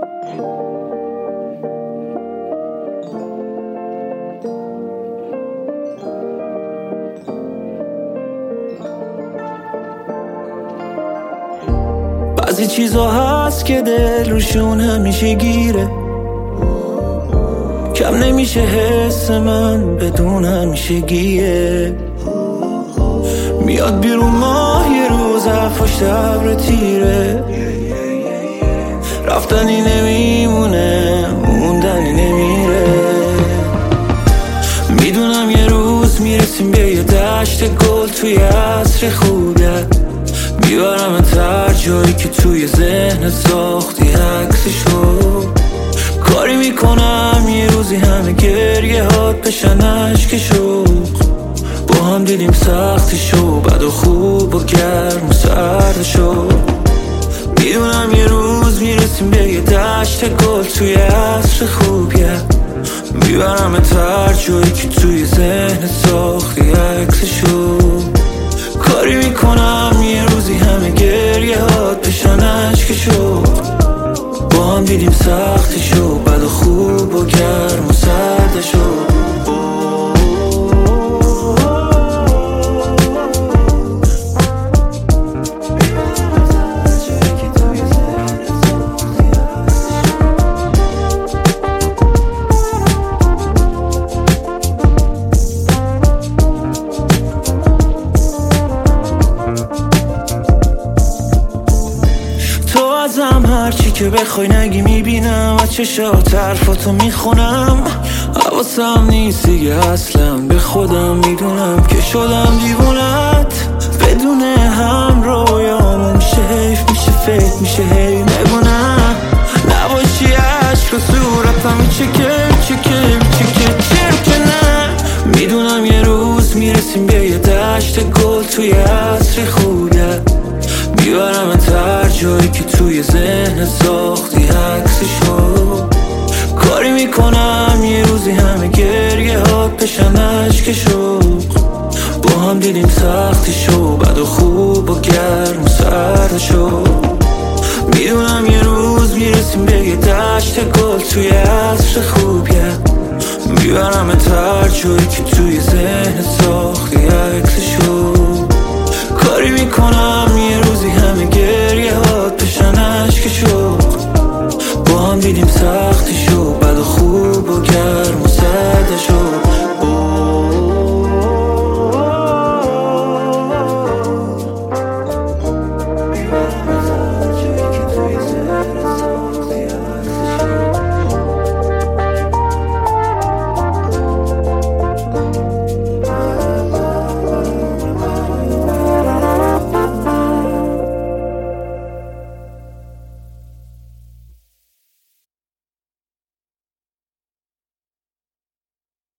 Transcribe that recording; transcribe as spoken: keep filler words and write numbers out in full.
بعضی چیزا هست که دل روشون همیشه گیره، کم نمیشه حس من بدون همیشه گیه. میاد بیرون ماه یه روز پشت ابر تیره، رفتنی نمیمونه موندنی نمیره. میدونم یه روز میرسیم به یه دشت گل توی عصر خوبیت، میبرم تر جایی که توی ذهن ساختی عکسشو. کاری میکنم یه روزی همه گریه هات بشن عشق شوق، با هم دیدیم سختشو بد و خوب و گرم و سردشو. میدونم یه روز میرسیم به یه دشت گل توی عصر خوبیت، میبرم تر جایی که توی ذهن ساختی عکسشو. کاری میکنم یه روزی همه گریه هات بشن عشق شوق، با هم دیدیم سختشو بد و خوب و گرم و سردشو. ازم هرچی که بخوای نگی میبینم، از چشات حرفاتو میخونم. حواسم نیست دیگه اصلا به خودم، میدونم که شدم دیوونت. بدون هم رویامون میشه حیف، میشه فکر میشه هی نگونم. نباشی عشق و صورتم میچکه میچکه میچکه چرا که نه. میدونم یه روز میرسیم به یه دشت گل توی عصر خوبیت، میبرم تر جایی که توی ذهن ساختی عکسشو. کاری میکنم یه روزی همه گریه هات بشن عشق شوق، با هم دیدیم سختشو بد و خوب و گرم و سردشو. میدونم یه روز میرسیم به یه دشت گل توی عصر خوبیت، میبرم تر جایی که توی ذهن ساختی عکسشو. کاری میکنم یه روزی همه گریه